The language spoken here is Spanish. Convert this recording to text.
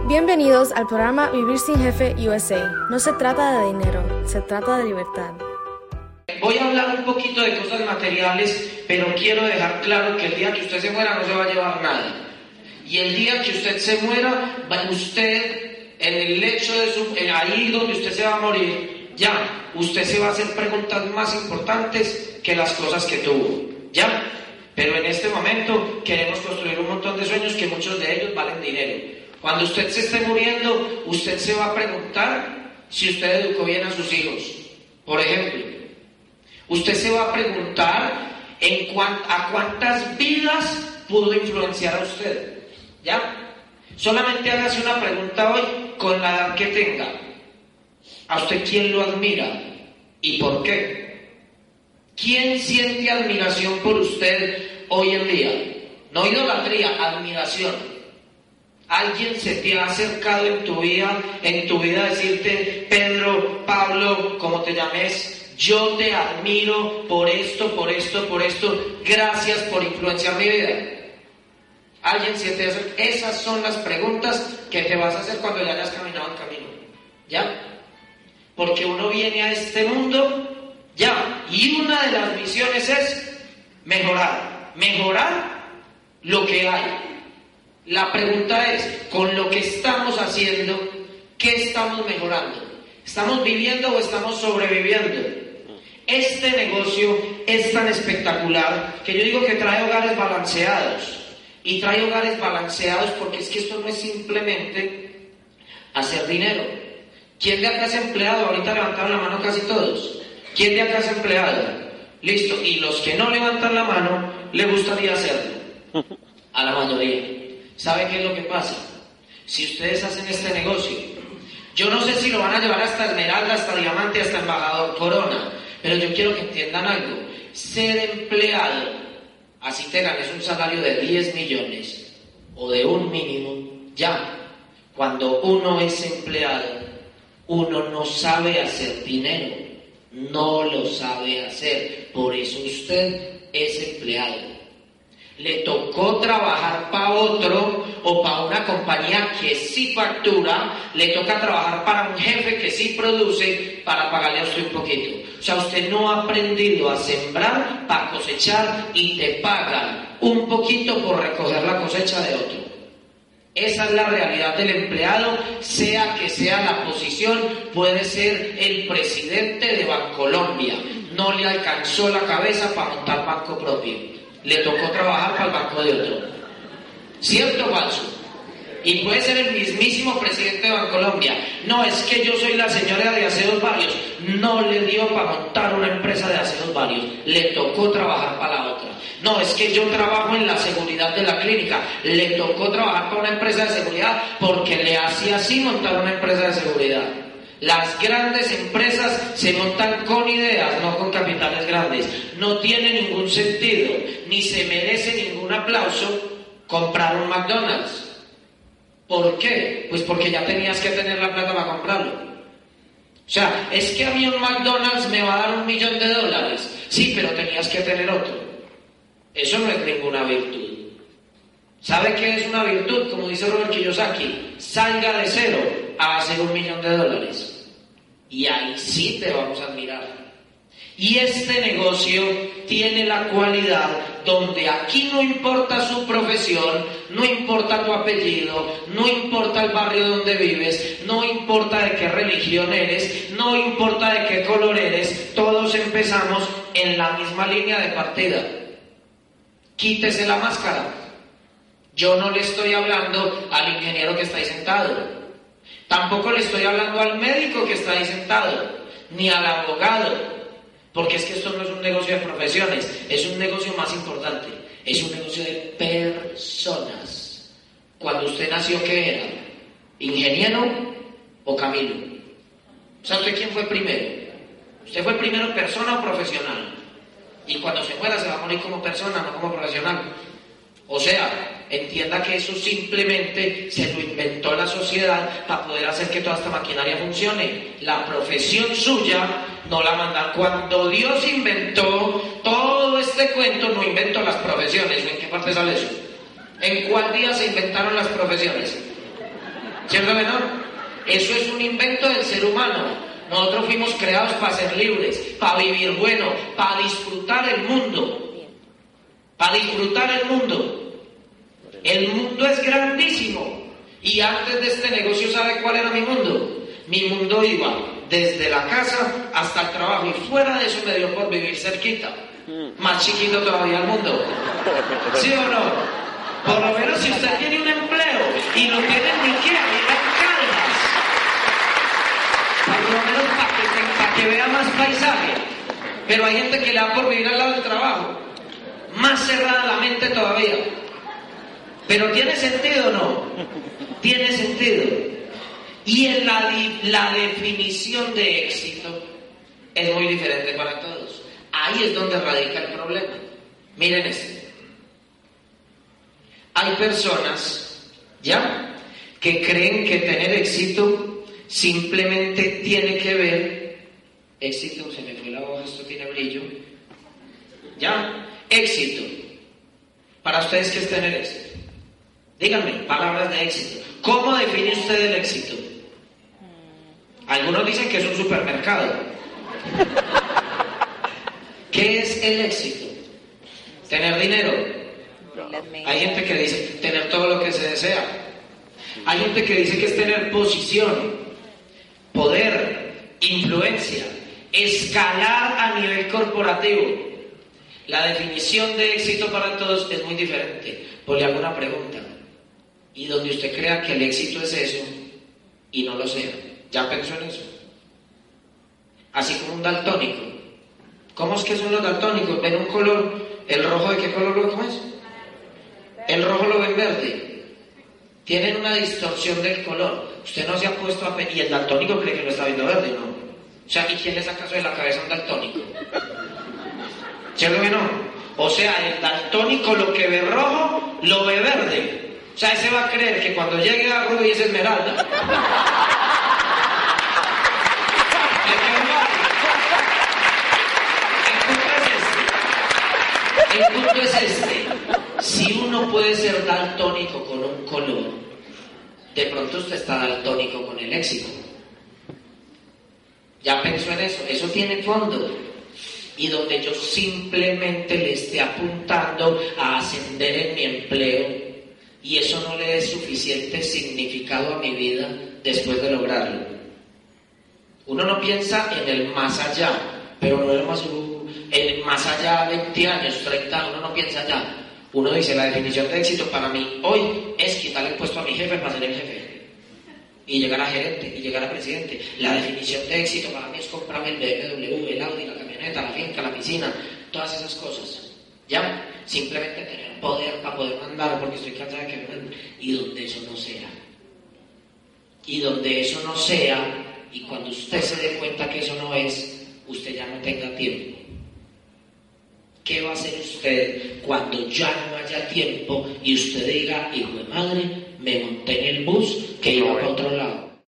Bienvenidos al programa Vivir Sin Jefe USA. No se trata de dinero, se trata de libertad. Voy a hablar un poquito de cosas materiales, pero quiero dejar claro que el día que usted se muera no se va a llevar nada. Y el día que usted se muera, usted, en el lecho de ahí donde usted se va a morir, ya, usted se va a hacer preguntas más importantes que las cosas que tuvo, ya. Pero en este momento queremos construir un montón de sueños que muchos de ellos valen dinero. Cuando usted se esté muriendo, usted se va a preguntar si usted educó bien a sus hijos. Por ejemplo, usted se va a preguntar a cuántas vidas pudo influenciar a usted. ¿Ya? Solamente hágase una pregunta hoy con la edad que tenga. ¿A usted quién lo admira? ¿Y por qué? ¿Quién siente admiración por usted hoy en día? No idolatría, admiración. ¿Alguien se te ha acercado en tu vida a decirte, Pedro, Pablo, como te llames, yo te admiro por esto, gracias por influenciar mi vida? ¿Alguien se te ha acercado? Esas son las preguntas que te vas a hacer cuando ya hayas caminado el camino, ¿ya? Porque uno viene a este mundo, ya, y una de las misiones es mejorar lo que hay. La pregunta es, con lo que estamos haciendo, ¿qué estamos mejorando? ¿Estamos viviendo o estamos sobreviviendo? Este negocio es tan espectacular que yo digo que trae hogares balanceados. Y trae hogares balanceados porque es que esto no es simplemente hacer dinero. ¿Quién de acá es empleado? Ahorita levantaron la mano casi todos. ¿Quién de acá es empleado? Listo. Y los que no levantan la mano, le gustaría hacerlo. A la mayoría. ¿Sabe qué es lo que pasa? Si ustedes hacen este negocio, yo no sé si lo van a llevar hasta Esmeralda, hasta Diamante, hasta Embajador Corona, pero yo quiero que entiendan algo. Ser empleado, así te ganes un salario de 10 millones o de un mínimo, ya, cuando uno es empleado, uno no sabe hacer dinero, no lo sabe hacer, por eso usted es empleado. Le tocó trabajar para otro o para una compañía que sí factura, le toca trabajar para un jefe que sí produce para pagarle a usted un poquito. O sea, usted no ha aprendido a sembrar para cosechar y te pagan un poquito por recoger la cosecha de otro. Esa es la realidad del empleado, sea que sea la posición, puede ser el presidente de Bancolombia, no le alcanzó la cabeza para montar banco propio. Le tocó trabajar para el banco de otro. ¿Cierto o falso? Y puede ser el mismísimo presidente de Bancolombia. No, es que yo soy la señora de Aseos Varios. No le dio para montar una empresa de Aseos Varios. Le tocó trabajar para la otra. No, es que yo trabajo en la seguridad de la clínica. Le tocó trabajar para una empresa de seguridad porque le hacía así montar una empresa de seguridad. Las grandes empresas se montan con ideas, no con capitales grandes. No tiene ningún sentido, ni se merece ningún aplauso comprar un McDonald's. ¿Por qué? Pues porque ya tenías que tener la plata para comprarlo. O sea, es que a mí un McDonald's me va a dar $1 millón. Sí, pero tenías que tener otro. Eso no es ninguna virtud. ¿Sabe qué es una virtud? Como dice Robert Kiyosaki, salga de cero a hacer $1 millón. Y ahí sí te vamos a admirar. Y este negocio tiene la cualidad donde aquí no importa su profesión, no importa tu apellido, no importa el barrio donde vives, no importa de qué religión eres, no importa de qué color eres, todos empezamos en la misma línea de partida. Quítese la máscara. Yo no le estoy hablando al ingeniero que está ahí sentado. Tampoco le estoy hablando al médico que está ahí sentado, ni al abogado, porque es que esto no es un negocio de profesiones, es un negocio más importante, es un negocio de personas. Cuando usted nació, ¿qué era? ¿Ingeniero o Camilo? ¿Sabe usted quién fue primero? ¿Usted fue primero persona o profesional? Y cuando se muera se va a morir como persona, no como profesional. O sea, entienda que eso simplemente se lo inventó la sociedad para poder hacer que toda esta maquinaria funcione. La profesión suya no la mandan. Cuando Dios inventó todo este cuento, no inventó las profesiones. ¿En qué parte sale eso? ¿En cuál día se inventaron las profesiones? ¿Cierto que no? Eso es un invento del ser humano. Nosotros fuimos creados para ser libres, para vivir bueno, para disfrutar el mundo. Para disfrutar el mundo. El mundo es grandísimo. Y antes de este negocio, ¿sabe cuál era mi mundo? Mi mundo iba desde la casa hasta el trabajo, y fuera de eso me dio por vivir cerquita. Más chiquito todavía el mundo. ¿Sí o no? Por lo menos si usted tiene un empleo y lo tiene en Ikea, vive en Caldas. Por lo menos para que vea más paisaje. Pero hay gente que le da por vivir al lado del trabajo. Más cerrada la mente todavía. Pero ¿tiene sentido o no? Tiene sentido. Y en la definición de éxito es muy diferente para todos. Ahí es donde radica el problema. Miren esto. Hay personas, ¿ya?, que creen que tener éxito simplemente tiene que ver... Éxito, se me fue la hoja, esto tiene brillo. ¿Ya? Éxito. Para ustedes, ¿qué es tener éxito? Díganme, palabras de éxito. ¿Cómo define usted el éxito? Algunos dicen que es un supermercado. ¿Qué es el éxito? Tener dinero. Hay gente que dice tener todo lo que se desea. Hay gente que dice que es tener posición, poder, influencia, escalar a nivel corporativo. La definición de éxito para todos es muy diferente. Pues le hago una pregunta. Y donde usted crea que el éxito es eso y no lo sea, ¿ya pensó en eso? Así como un daltónico. ¿Cómo es que son los daltónicos? Ven un color, ¿el rojo de qué color lo es? El rojo lo ven verde. Tienen una distorsión del color. Usted no se ha puesto a... Y el daltónico cree que lo está viendo verde, ¿no? O sea, ¿y quién le saca eso de la cabeza a un daltónico? ¿Cierto que no? O sea, el daltónico lo que ve rojo, lo ve verde. O sea, ese va a creer que cuando llegue a rubí es esmeralda. El punto es este. Si uno puede ser daltónico con un color, de pronto usted está daltónico con el éxito. ¿Ya pensó en eso? Eso tiene fondo. Y donde yo simplemente le esté apuntando a ascender en mi empleo y eso no le dé suficiente significado a mi vida después de lograrlo. Uno no piensa en el más allá, pero no es más allá 20 años, 30, uno no piensa allá. Uno dice, la definición de éxito para mí hoy es quitarle el puesto a mi jefe para ser el jefe. Y llegar a gerente, y llegar a presidente. La definición de éxito para mí es comprarme el BMW, el Audi, la camioneta, la finca, la piscina, todas esas cosas. ¿Ya? Simplemente tener poder para poder mandar, porque estoy cansada de que me manden. Y donde eso no sea. Y donde eso no sea, y cuando usted se dé cuenta que eso no es, usted ya no tenga tiempo. ¿Qué va a hacer usted cuando ya no haya tiempo y usted diga, hijo de madre, me monté en el bus que iba para otro lado?